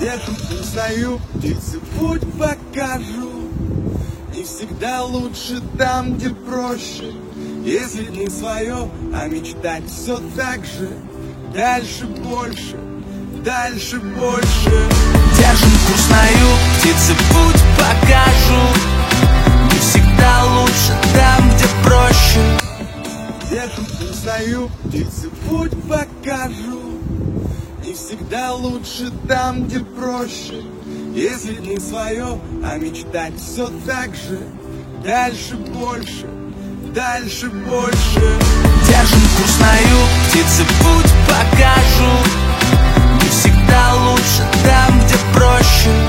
Держим свою птицы, путь покажу. Не всегда лучше там, где проще. Если не свое, а мечтать все так же. Дальше больше, дальше больше. Держим курс на юг, птицы, путь покажу. Не всегда лучше там, где проще. Держим свою птицы, путь покажу. Не всегда лучше там, где проще. Если не свое, а мечтать все так же. Дальше больше, дальше больше. Держим курс на юг, птицы, путь покажу. Не всегда лучше там, где проще.